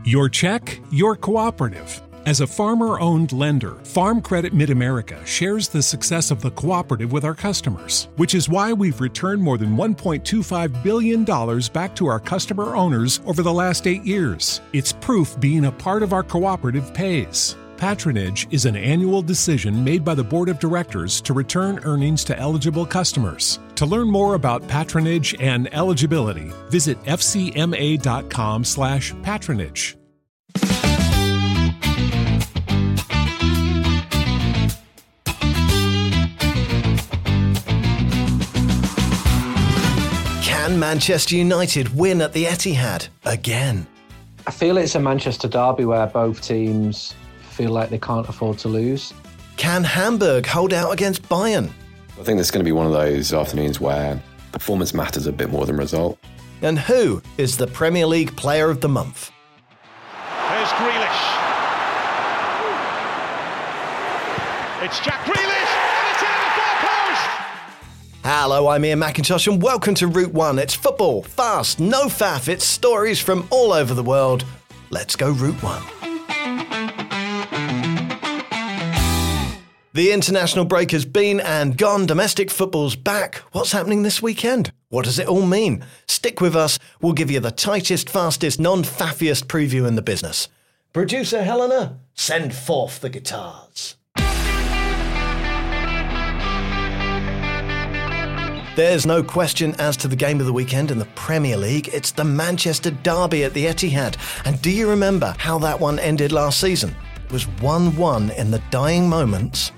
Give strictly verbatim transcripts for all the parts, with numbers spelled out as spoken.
Your check, your cooperative. As a farmer-owned lender, Farm Credit Mid-America shares the success of the cooperative with our customers, which is why we've returned more than one point two five billion dollars back to our customer owners over the last eight years. It's proof being a part of our cooperative pays. Patronage is an annual decision made by the Board of Directors to return earnings to eligible customers. To learn more about patronage and eligibility, visit f c m a dot com slash patronage. Can Manchester United win at the Etihad again? I feel it's a Manchester derby where both teams feel like they can't afford to lose. Can Hamburg hold out against Bayern? I think this is going to be one of those afternoons where performance matters a bit more than result. And who is the Premier League Player of the Month? There's Grealish. It's Jack Grealish, and it's in the far post! Hello, I'm Ian McIntosh, and welcome to Route One. It's football, fast, no faff. It's stories from all over the world. Let's go Route One. The international break has been and gone. Domestic football's back. What's happening this weekend? What does it all mean? Stick with us. We'll give you the tightest, fastest, non-faffiest preview in the business. Producer Helena, send forth the guitars. There's no question as to the game of the weekend in the Premier League. It's the Manchester derby at the Etihad. And do you remember how that one ended last season? It was one one in the dying moments.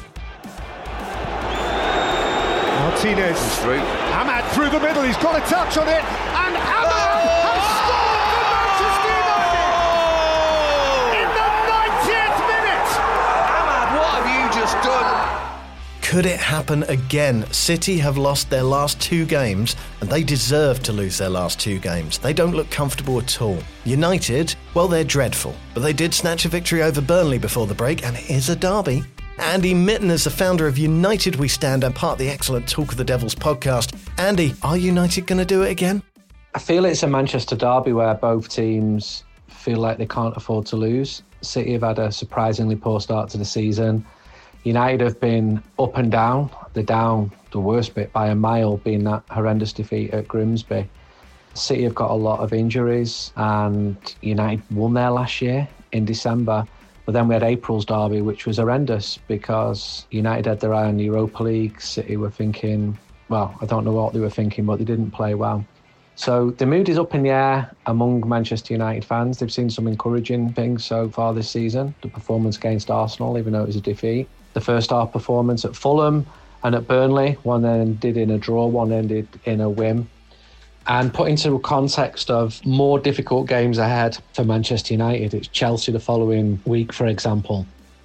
Martinez is through. Ahmad through the middle. He's got a touch on it. And Ahmad oh! has scored for Manchester United! In the ninetieth minute! Ahmad, what have you just done? Could it happen again? City have lost their last two games, and they deserve to lose their last two games. They don't look comfortable at all. United, well, they're dreadful, but they did snatch a victory over Burnley before the break, and it is a derby. Andy Mitten is the founder of United We Stand and part of the excellent Talk of the Devils podcast. Andy, are United going to do it again? I feel it's a Manchester derby where both teams feel like they can't afford to lose. City have had a surprisingly poor start to the season. United have been up and down. They're down the worst bit by a mile, being that horrendous defeat at Grimsby. City have got a lot of injuries, and United won there last year in December. But then we had April's derby, which was horrendous because United had their eye on the Europa League. City were thinking, well, I don't know what they were thinking, but they didn't play well. So the mood is up in the air among Manchester United fans. They've seen some encouraging things so far this season. The performance against Arsenal, even though it was a defeat. The first half performance at Fulham and at Burnley, one ended in a draw, one ended in a win. And put into a context of more difficult games ahead for Manchester United, it's Chelsea the following week, for example.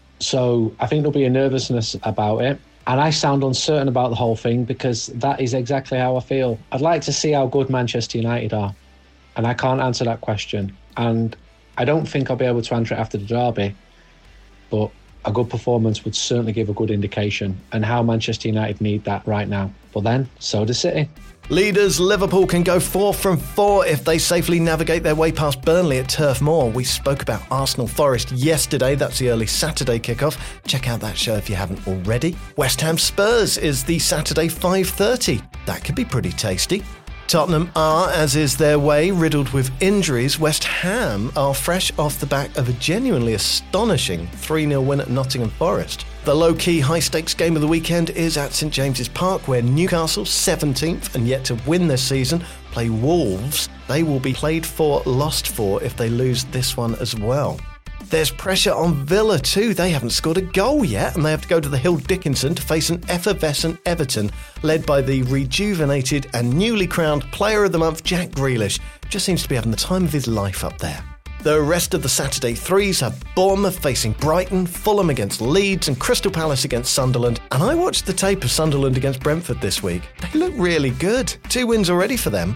So I think there'll be a nervousness about it. And I sound uncertain about the whole thing because that is exactly how I feel. I'd like to see how good Manchester United are. And I can't answer that question. And I don't think I'll be able to answer it after the derby. But a good performance would certainly give a good indication, and how Manchester United need that right now. But then, so does City. Leaders Liverpool can go four from four if they safely navigate their way past Burnley at Turf Moor. We spoke about Arsenal Forest yesterday. That's the early Saturday kickoff. Check out that show if you haven't already. West Ham Spurs is the Saturday five thirty. That could be pretty tasty. Tottenham are, as is their way, riddled with injuries. West Ham are fresh off the back of a genuinely astonishing three nil win at Nottingham Forest. The low-key, high-stakes game of the weekend is at St James's Park, where Newcastle, seventeenth and yet to win this season, play Wolves. They will be played for, lost for, if they lose this one as well. There's pressure on Villa too. They haven't scored a goal yet, and they have to go to the Hill Dickinson to face an effervescent Everton, led by the rejuvenated and newly crowned Player of the Month, Jack Grealish. Just seems to be having the time of his life up there. The rest of the Saturday threes have Bournemouth facing Brighton, Fulham against Leeds and Crystal Palace against Sunderland. And I watched the tape of Sunderland against Brentford this week. They look really good. Two wins already for them.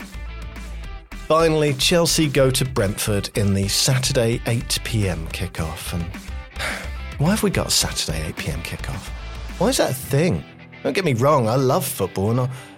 Finally, Chelsea go to Brentford in the Saturday eight p.m. kickoff. And why have we got a Saturday eight p.m. kickoff? Why is that a thing? Don't get me wrong, I love football and I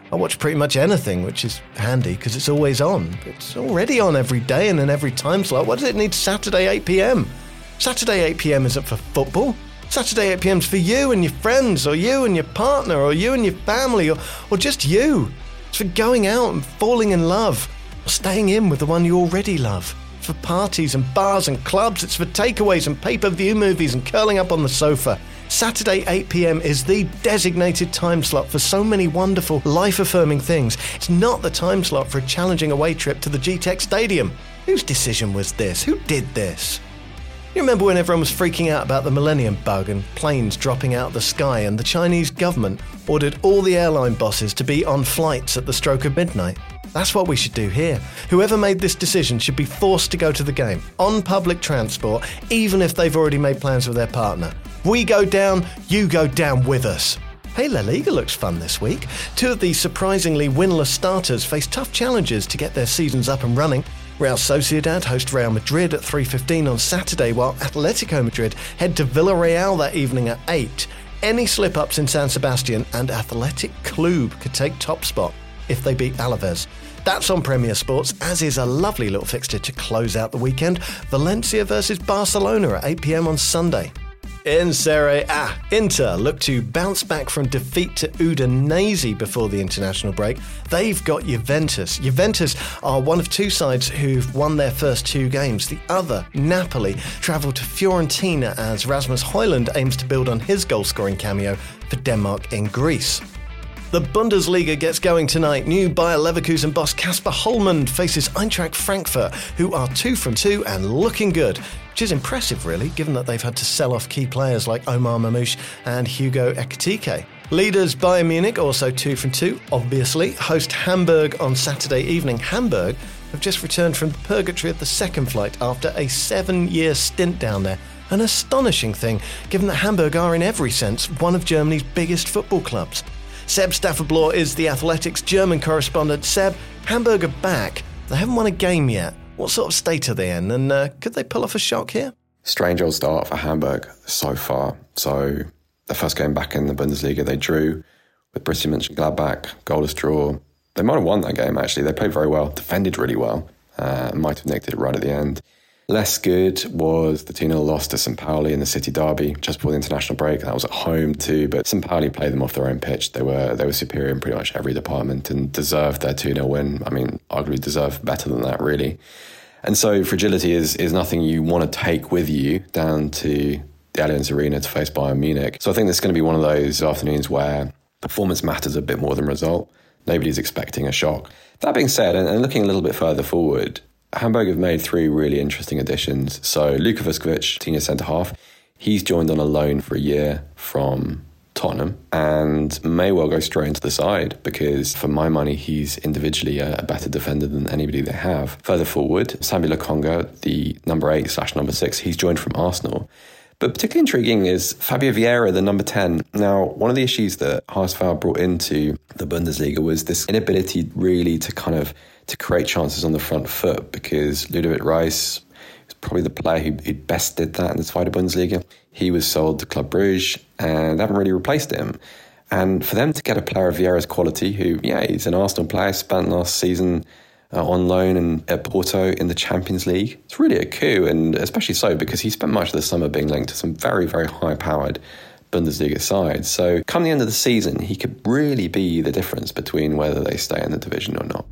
I watch pretty much anything, which is handy because it's always on. It's already on every day and in every time slot. What does it need Saturday eight p.m? Saturday eight p.m. isn't for football. Saturday eight p.m. is for you and your friends, or you and your partner, or you and your family, or, or just you. It's for going out and falling in love, or staying in with the one you already love. It's for parties and bars and clubs. It's for takeaways and pay-per-view movies and curling up on the sofa. Saturday eight p.m. is the designated time slot for so many wonderful, life-affirming things. It's not the time slot for a challenging away trip to the G TEC Stadium. Whose decision was this? Who did this? You remember when everyone was freaking out about the Millennium Bug and planes dropping out of the sky, and the Chinese government ordered all the airline bosses to be on flights at the stroke of midnight? That's what we should do here. Whoever made this decision should be forced to go to the game, on public transport, even if they've already made plans with their partner. We go down, you go down with us. Hey, La Liga looks fun this week. Two of the surprisingly winless starters face tough challenges to get their seasons up and running. Real Sociedad host Real Madrid at three fifteen on Saturday, while Atletico Madrid head to Villarreal that evening at eight. Any slip-ups in San Sebastian and Athletic Club could take top spot if they beat Alaves. That's on Premier Sports, as is a lovely little fixture to close out the weekend. Valencia versus Barcelona at eight p.m. on Sunday. In Serie A, Inter look to bounce back from defeat to Udinese before the international break. They've got Juventus. Juventus are one of two sides who've won their first two games. The other, Napoli, travel to Fiorentina as Rasmus Højlund aims to build on his goal-scoring cameo for Denmark in Greece. The Bundesliga gets going tonight. New Bayer Leverkusen boss Kasper Holmund faces Eintracht Frankfurt, who are two from two and looking good, which is impressive, really, given that they've had to sell off key players like Omar Mamouche and Hugo Ekitike. Leaders Bayern Munich, also two from two, obviously, host Hamburg on Saturday evening. Hamburg have just returned from the purgatory of the second flight after a seven-year stint down there. An astonishing thing, given that Hamburg are, in every sense, one of Germany's biggest football clubs. Seb Stafford-Bloor is the Athletics German correspondent. Seb, Hamburg are back. They haven't won a game yet. What sort of state are they in, and uh, could they pull off a shock here? Strange old start for Hamburg so far. So the first game back in the Bundesliga, they drew with Borussia Mönchengladbach, goalless draw. They might have won that game, actually. They played very well, defended really well. Uh, might have nicked it right at the end. Less good was the two nil loss to Saint Pauli in the City Derby just before the international break. That was at home too, but Saint Pauli played them off their own pitch. They were they were superior in pretty much every department and deserved their two nil win. I mean, arguably deserved better than that, really. And so fragility is is nothing you want to take with you down to the Allianz Arena to face Bayern Munich. So I think this is going to be one of those afternoons where performance matters a bit more than result. Nobody's expecting a shock. That being said, and, and looking a little bit further forward, Hamburg have made three really interesting additions. So Luka Vuskovic, senior centre-half, he's joined on a loan for a year from Tottenham and may well go straight into the side because, for my money, he's individually a, a better defender than anybody they have. Further forward, Sambi Lokonga, the number eight slash number six, he's joined from Arsenal. But particularly intriguing is Fabio Vieira, the number ten. Now, one of the issues that H S V brought into the Bundesliga was this inability really to kind of to create chances on the front foot, because Ludovic Reis is probably the player who, who best did that in the Zweite Bundesliga. He was sold to Club Brugge and they haven't really replaced him. And for them to get a player of Vieira's quality, who, yeah, he's an Arsenal player, spent last season uh, on loan in, at Porto in the Champions League, it's really a coup, and especially so because he spent much of the summer being linked to some very, very high-powered Bundesliga sides. So come the end of the season, he could really be the difference between whether they stay in the division or not.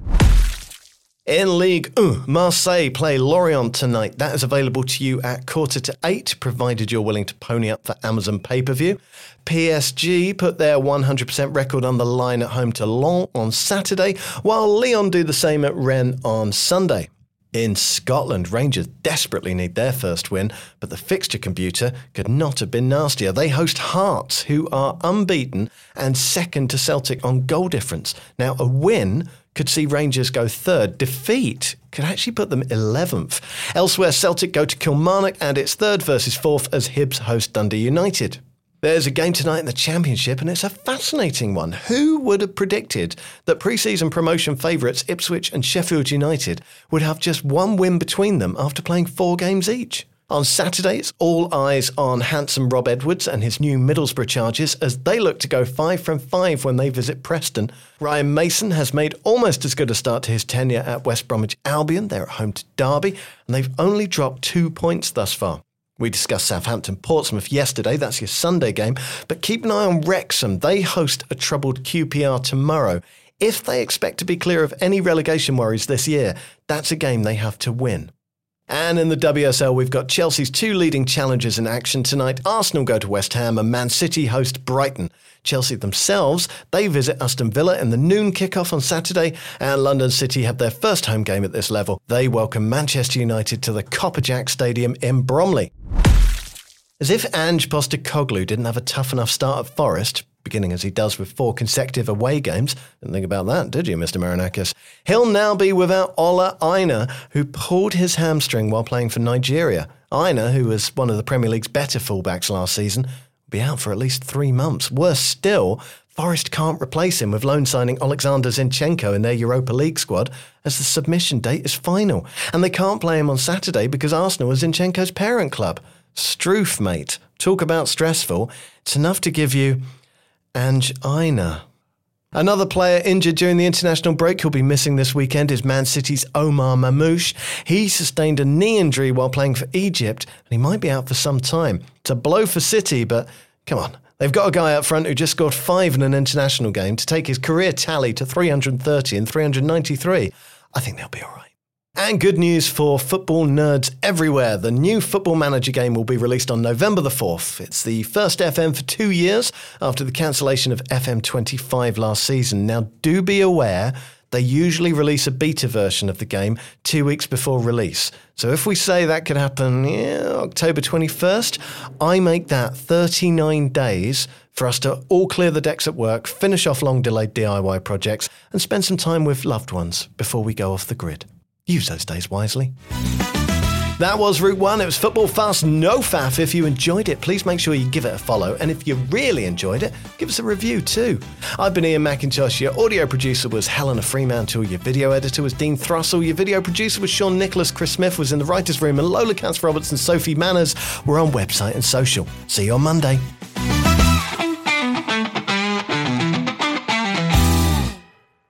In Ligue one, Marseille play Lorient tonight. That is available to you at quarter to eight, provided you're willing to pony up for Amazon pay-per-view. P S G put their one hundred percent record on the line at home to Lens on Saturday, while Lyon do the same at Rennes on Sunday. In Scotland, Rangers desperately need their first win, but the fixture computer could not have been nastier. They host Hearts, who are unbeaten and second to Celtic on goal difference. Now, a win could see Rangers go third. Defeat could actually put them eleventh. Elsewhere, Celtic go to Kilmarnock and it's third versus fourth as Hibs host Dundee United. There's a game tonight in the Championship and it's a fascinating one. Who would have predicted that pre-season promotion favourites Ipswich and Sheffield United would have just one win between them after playing four games each? On Saturday, it's all eyes on handsome Rob Edwards and his new Middlesbrough Chargers as they look to go five from five when they visit Preston. Ryan Mason has made almost as good a start to his tenure at West Bromwich Albion. They're at home to Derby, and they've only dropped two points thus far. We discussed Southampton-Portsmouth yesterday, that's your Sunday game, but keep an eye on Wrexham. They host a troubled Q P R tomorrow. If they expect to be clear of any relegation worries this year, that's a game they have to win. And in the W S L, we've got Chelsea's two leading challengers in action tonight. Arsenal go to West Ham and Man City host Brighton. Chelsea themselves, they visit Aston Villa in the noon kickoff on Saturday, and London City have their first home game at this level. They welcome Manchester United to the Copperjack Stadium in Bromley. As if Ange Postecoglou didn't have a tough enough start at Forest, beginning as he does with four consecutive away games. Didn't think about that, did you, Mister Marinakis? He'll now be without Ola Aina, who pulled his hamstring while playing for Nigeria. Aina, who was one of the Premier League's better fullbacks last season, will be out for at least three months. Worse still, Forest can't replace him with loan signing Alexander Zinchenko in their Europa League squad as the submission date is final. And they can't play him on Saturday because Arsenal is Zinchenko's parent club. Struth, mate. Talk about stressful. It's enough to give you angina. Another player injured during the international break who'll be missing this weekend is Man City's Omar Mamouche. He sustained a knee injury while playing for Egypt, and he might be out for some time. It's a blow for City, but come on. They've got a guy up front who just scored five in an international game to take his career tally to three hundred thirty and three hundred ninety-three. I think they'll be all right. And good news for football nerds everywhere. The new Football Manager game will be released on November the fourth. It's the first F M for two years after the cancellation of F M twenty-five last season. Now, do be aware, they usually release a beta version of the game two weeks before release. So if we say that could happen yeah, October twenty-first, I make that thirty-nine days for us to all clear the decks at work, finish off long-delayed D I Y projects, and spend some time with loved ones before we go off the grid. Use those days wisely. That was Route one. It was Football Fast No Faff. If you enjoyed it, please make sure you give it a follow. And if you really enjoyed it, give us a review too. I've been Ian McIntosh. Your audio producer was Helena Fremantle. Your video editor was Dean Thrussell. Your video producer was Sean Nicholas. Chris Smith was in the writer's room. And Lola Katz-Roberts and Sophie Manners were on website and social. See you on Monday.